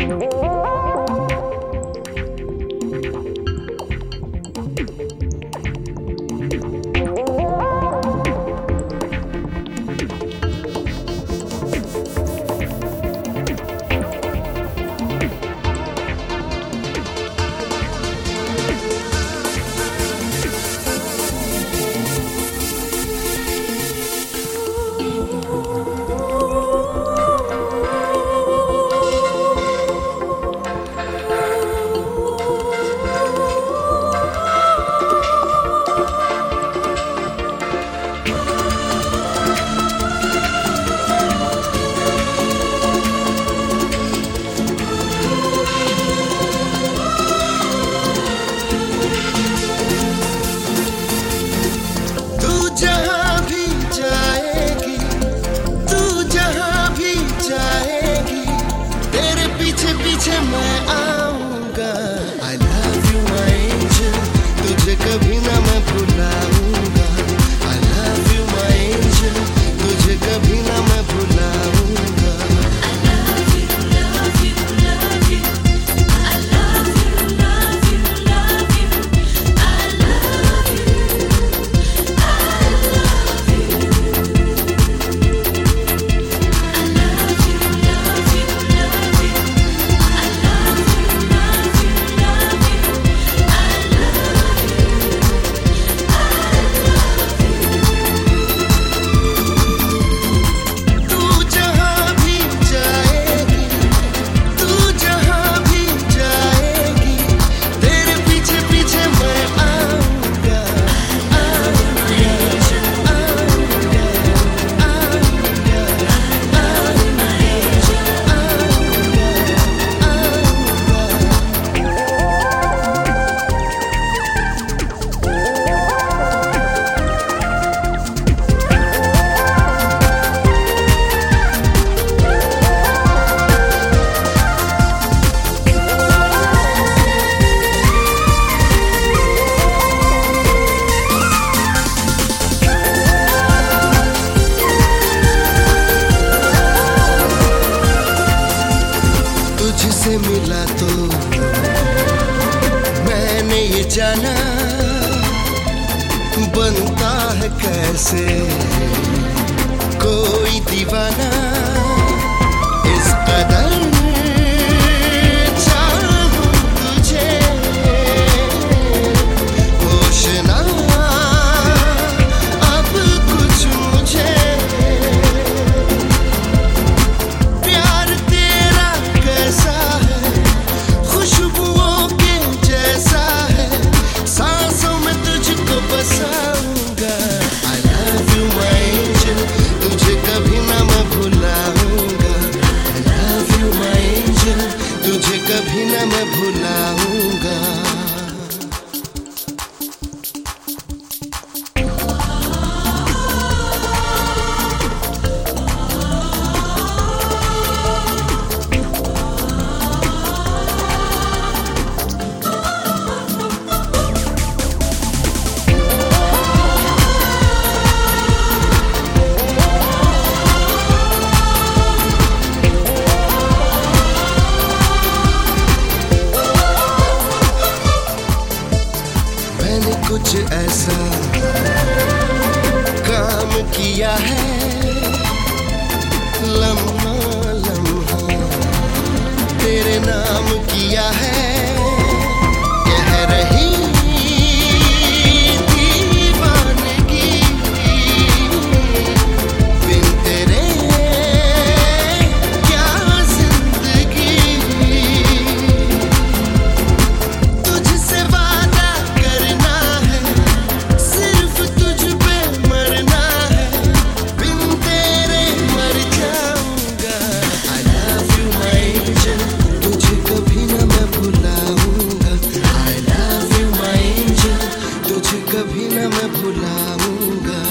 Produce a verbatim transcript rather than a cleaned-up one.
तुझसे मिला तो मैंने ये जाना बनता है कैसे कोई दीवाना इस कदर चाहूं तुझे होश ना अब कुछ मुझे प्यार तेरा कैसा है खुशबुओं के जैसा है सांसों में तुझको बसाऊंगा I love you my angel तुझे कभी ना मैं भुलाऊंगा I love you my angel तुझे कभी ना मैं भुलाऊंगा। मैंने कुछ ऐसा काम किया है लम्हा लम्हा तेरे नाम किया है कह रही दीवानगी बिन तेरे क्या जिंदगी तुझसे वादा करना है सिर्फ तुझ पे मरना है बिन तेरे मर जाऊंगा I love you my angel तुझे कभी ना मैं भुलाऊंगा I love you my angel तुझे कभी ना मैं भुलाऊंगा।